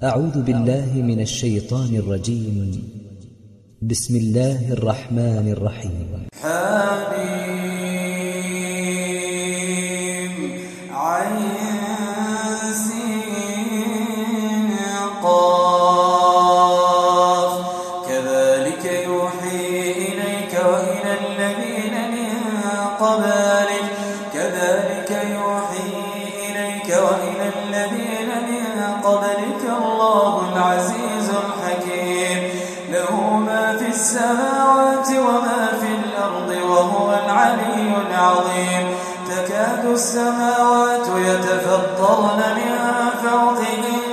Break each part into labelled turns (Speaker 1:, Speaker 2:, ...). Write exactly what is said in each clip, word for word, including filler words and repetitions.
Speaker 1: أعوذ بالله من الشيطان الرجيم. بسم الله الرحمن الرحيم.
Speaker 2: حميم عين سين قاف كذلك يوحي إليك وإلى الذين من قبلك كذلك يوحي إليك وإلى الذين من قبلك الله العزيز الحكيم له ما في السماوات وما في الأرض وهو العلي العظيم تكاد السماوات يتفطرن من فوقهن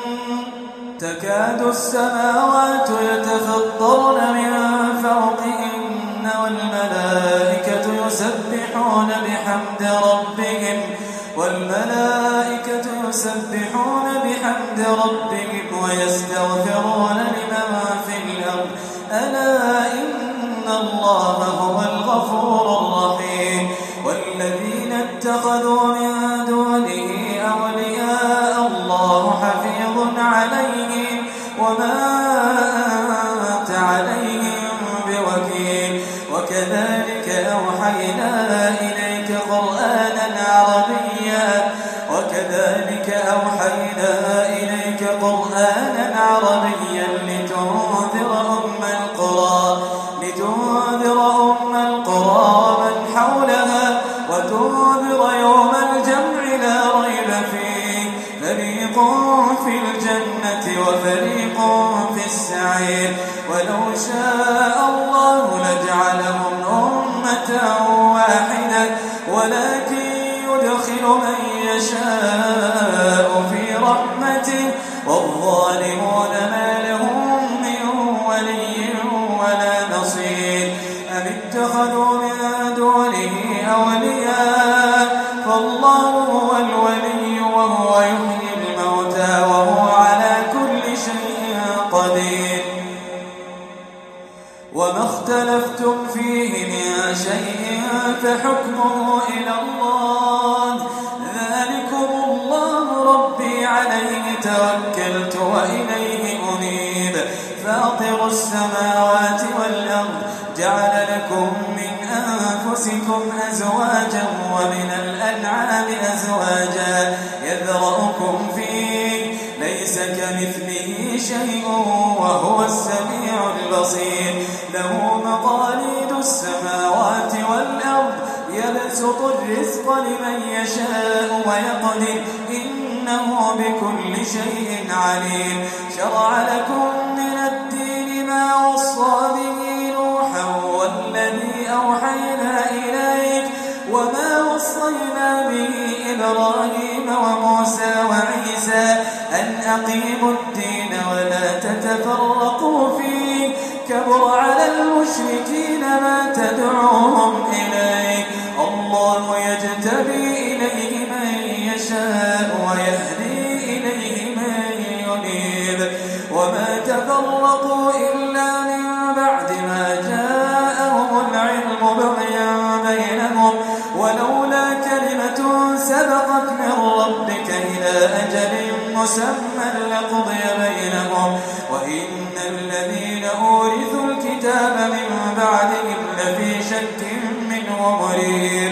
Speaker 2: تكاد السماوات يتفطرن من فوقهن والملائكة يسبحون بحمد ربهم والملائكة يسبحون بحمد ربهم ويستغفرون لمن في الأرض ألا إن الله هو الغفور الرحيم والذين اتخذوا من دونه أولياء الله حفيظ عليهم وما أنت عليهم بوكيل وكذلك أوحينا إليك قرآنا عربيا وكذلك أوحينا إليك قرآنا عربيا لتنذر أم القرى لتنذر أم القرى من حولها وتنذر يوم الجمع لا ريب فيه فريق في الجنة وفريق في السعير ولو شاء الله لجعلهم أمة واحدة ولكن يدخل من يشاء في رحمته والظالمون ما لهم من ولي ولا نصير أم اتخذوا من دونه أولياء فالله هو الولي وهو يحيي الموتى وهو على كل شيء قدير وما اختلفتم فيه من شيء فحكمه إلى الله ذلكم الله ربي عليه توكلت وإليه أنيب فاطر السماوات والأرض جعل لكم من أنفسكم أزواجا ومن الأنعام أزواجا يذرأكم فيه ليس كمثله شيء وهو السميع البصير له مقاليد السماوات والأرض يبسط الرزق لمن يشاء ويقدر إنه بكل شيء عليم شرع لكم من الدين ما وصى به نوحا والذي أوحينا إليك وما وصينا به إبراهيم وموسى وعيسى أن أقيموا الدين ولا تتفرقوا فيه كبر على المشركين ما تدعوهم إليه الله يجتبي إليه من يشاء ويهدي إليه من ينيب وما تفرقوا إلا من بعد ما جاءهم العلم بغيا بينهم ولولا كلمة سبقت من ربك إلى أجل مسمى لقضي بينهم وإن الذين أورثوا الكتاب من بعدهم لفي شك منه مريب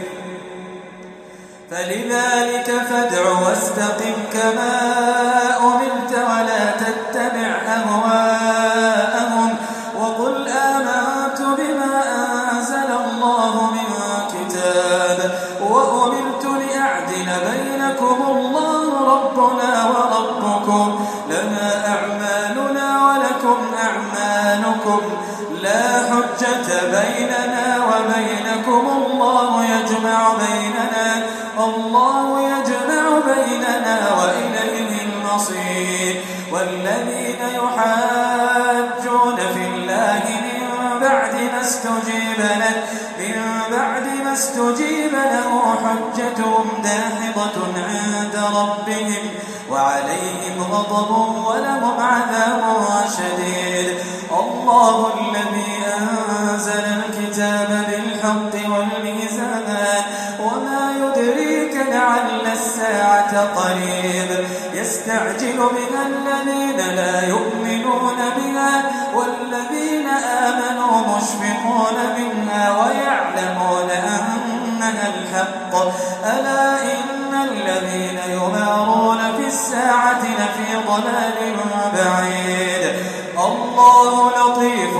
Speaker 2: فلذلك فادع واستقم كما أمرت ولا تتبع أهواءهم وقل آمنت بما أنزل الله من كتاب وأمرت لأعدل بينكم الله ربنا وربكم لنا أعمالنا ولكم أعمالكم لا حجة بيننا وبينكم الله يجمع بيننا الله يجمع بيننا وإليه المصير والذين يحاجون في الله من بعد ما استجيب له من بعد ما استجيب له حجتهم داحضة عند ربهم وعليهم غضب ولهم عذاب شديد الله الذي أنزل الكتاب بالحق والميزان وما يدريك لعل الساعة قريب يستعجل بها الذين لا يؤمنون بها والذين آمنوا مشفقون منها ويعلمون أنها الحق ألا إن الذين يمارون في الساعة لفي ضلال بعيد الله لطيف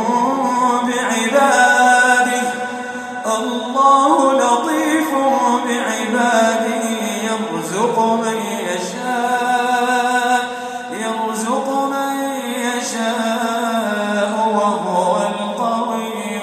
Speaker 2: بعباده الله لطيف بعباده يرزق من يشاء يرزق من يشاء وهو القوي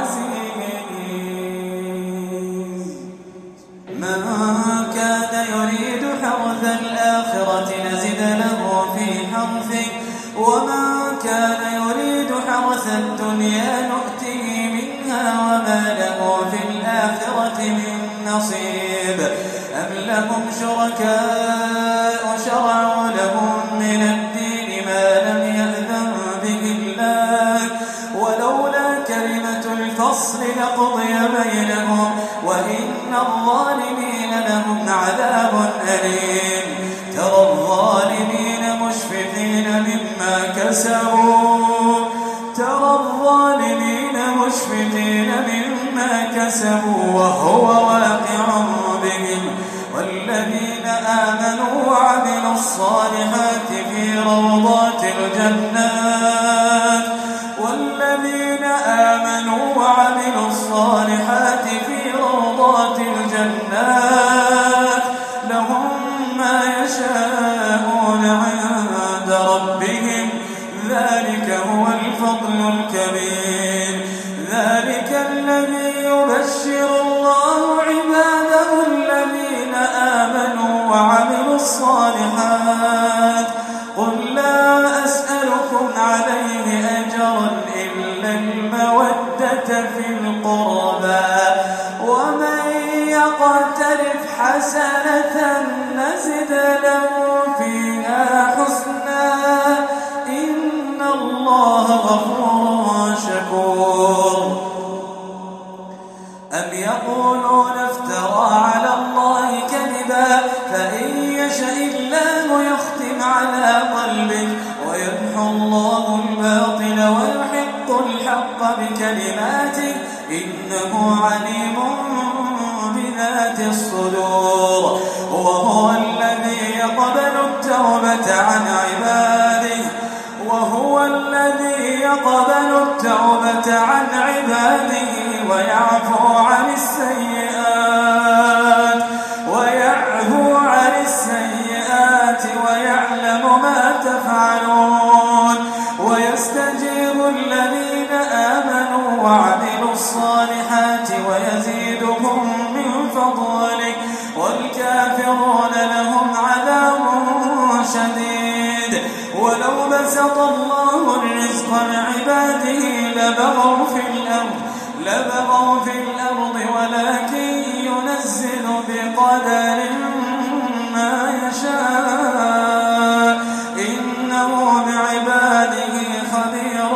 Speaker 2: العزيز من كان يريد حرث الآخرة نزد له في حرثه ومن كان يريد حرث الدنيا نؤته منها وما له في الآخرة من نصيب أم لهم شركاء شرعوا لهم من الدين ما لم يأذن به الله ولولا كلمة الفصل لقضي بينهم وإن الظالمين لهم عذاب أليم ترى الظالمين مشفقين مما كسبوا ترى الظالمين مشفقين مما كسبوا وهو واقع بهم والذين آمنوا وعملوا الصالحات في روضات الجنات والذين آمنوا وعملوا الصالحات في روضات الجنات لهم ما يشاءون عند ربهم ذلك هو الفضل الكبير ذلك الذي يبشر الله عباده الذين آمنوا وعملوا الصالحات قل لا أسألكم عليه أجرا إلا المودة في القربى ومن يقترف حسنة نزد له فيها حسنا إن الله غفور شكور أم يقولون افترى على الله كذبا فإن يشاء الله يختم على قلبك ويمحو الله الباطل ويحق الحق بكلماته إنه عليم بذات الصدور وهو الذي يقبل التوبة عن عباده وهو الذي يقبل التوبة عن عباده ويعفو عن السيئات ويعفو عن السيئات ويعلم ما تفعلون ويستجيب الذين آمنوا وعملوا الصالحات ويزيدهم من فضله والكافرون لهم عذاب شديد ولو بسط الله الرزق لعباده لبغوا في الأرض لبغوا في الأرض ولكن ينزل بقدر ما يشاء إنه بعباده خبير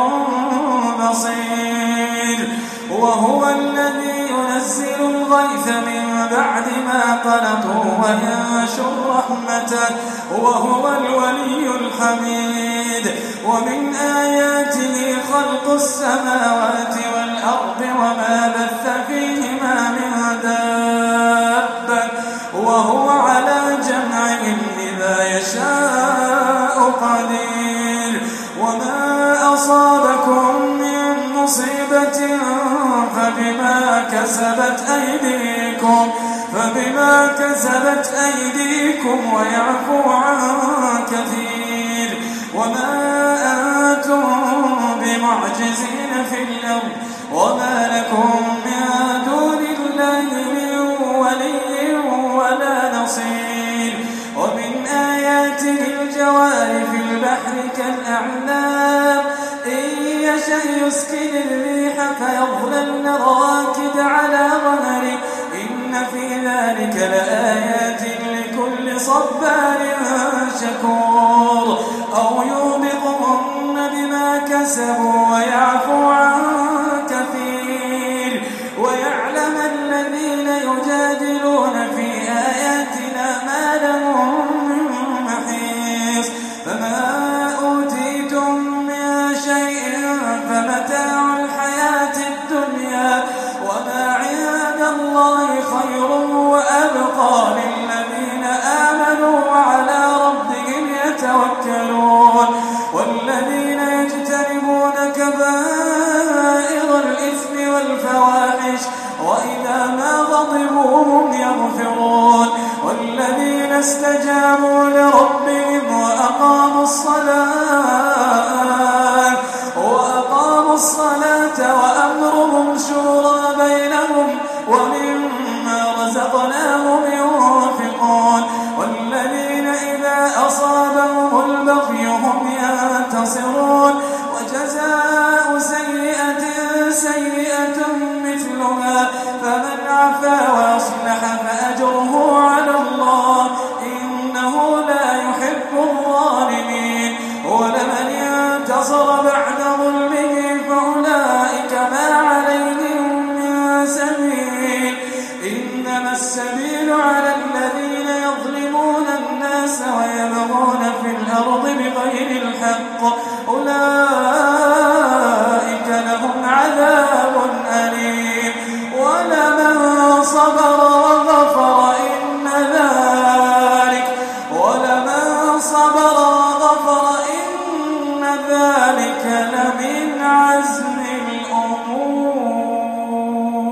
Speaker 2: بصير وهو الذي ينزل الغيث من بعد ما قنطوا وينشر رحمته وهو الولي الحميد ومن آياته خلق السماوات والأرض وما بث فيهما من دابة وهو على جمعهم إذا يشاء قدير وما أصابكم من مصيبة فبما كسبت أيديكم فبما كسبت أيديكم ويعفو عن كثير وما أنتم بمعجزين في الأرض وما لكم من دون الله من ولي ولا نصير ومن آياته الجوار في البحر كالأعلام إن يشأ يسكن الريح فيظللن رواكد على ظهره إن في ذلك لآيات لكل صبار شكور أو يوبقهن بما كسبوا ويعفو عن كثير ويعلم الذين يجادلون في آياتنا ما لهم يتوكلون والذين يجتنبون كبائر الإثم والفواحش وإذا ما غضبوا هم يغفرون والذين استجابوا لربهم وأقاموا الصلاة وأقاموا الصلاة وأمرهم شورى بينهم ومما رزقناهم ينفقون والذين إذا أصابهم البغي هم ينتصرون وجزاء سيئة سيئة مثلها فمن عفا وأصلح فأجره على الله إنه لا يحب الظالمين ولمن انتصر بعد ظلمه فأولئك ما عليهم من سبيل إنما السبيل على الذين يظلمون الناس ويبغون في الأرض بغير الحق أولئك لهم عذاب أليم ولمن صبر وغفر إن ذلك ولمن صبر وغفر إن ذلك لمن عزم الأمور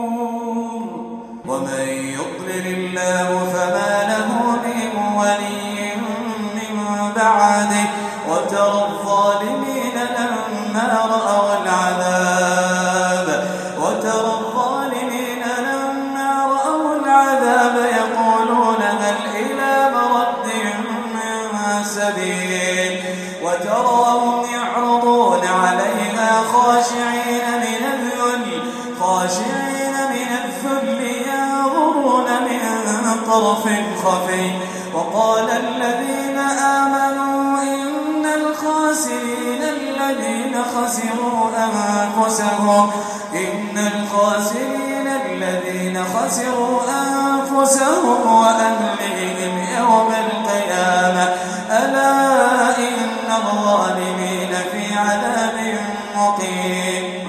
Speaker 2: ومن يضلل الله فما له من ولي من بعده وترى الظالمين لما رأوا العذاب وترى الظالمين لما رأوا العذاب يقولون هل إلى مرد من سبيل وتراهم يعرضون عليها خاشعين من الذل خاشعين من الذل ينظرون من طرف خفي وقال الذين آمنوا إن الخاسرين الذين خسروا أنفسهم إن الخاسرين الذين خسروا أنفسهم وأهليهم يوم القيامة ألا إن الظالمين في عذاب مقيم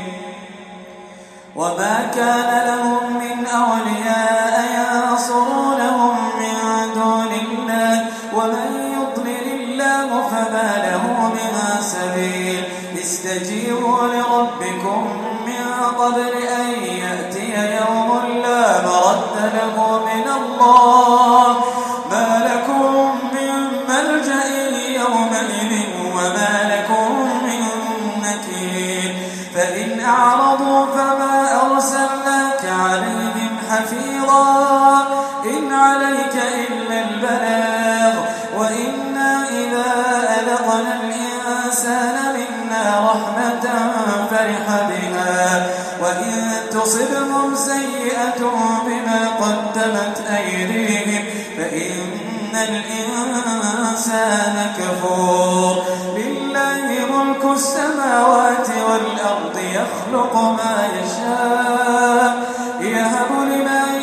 Speaker 2: وما كان لهم من أولياء ينصرونهم من دون الله ومن يضلل الله فما له من سبيل استجيبوا لربكم من قبل أن يأتي يوم لا مرد له من الله ما لكم من ملجأ يومئذ وما لكم من نكير فإن أعرضوا فما أرسلناك عليهم حفيظا إن عليك إلا البلاغ وإنا إذا أذقنا الإنسان منا رحمة فرح بها وإن تصبهم سيئة بما قدمت أيديهم فإن الإنسان كفور لله ملك السماوات والأرض يخلق ما يشاء يهب لمن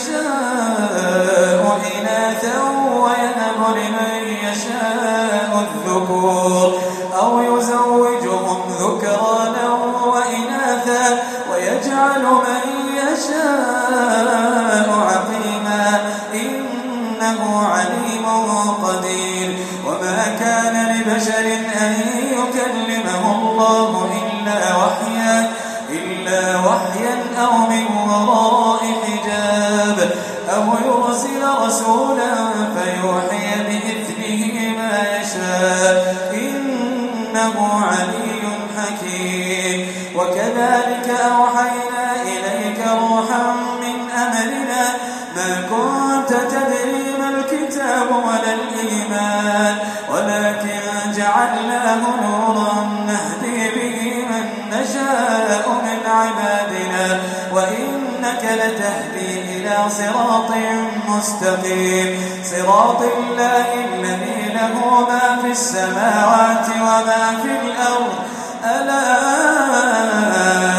Speaker 2: يشاء إناثا ويهب لمن يشاء الذكور أو يزوجهم ذكرانا وإناثا ويجعل من يشاء عقيما إنه عليم قدير وما كان لبشر أن يكلمه الله إلا وحيا إلا وحيا أو من وراء حجاب أو يرسل رسولا فيوحي بإذنه ما يشاء إنه علي حكيم وكذلك أوحينا إليك روحا من أمرنا ما كنت تدري ما الكتاب ولا الإيمان ولكن جعلناه نورا نهدي به من نشاء من عبادنا وإنك لتهدي إلى صراط مستقيم صراط الله الذي له ما في السماوات وما في الأرض ألا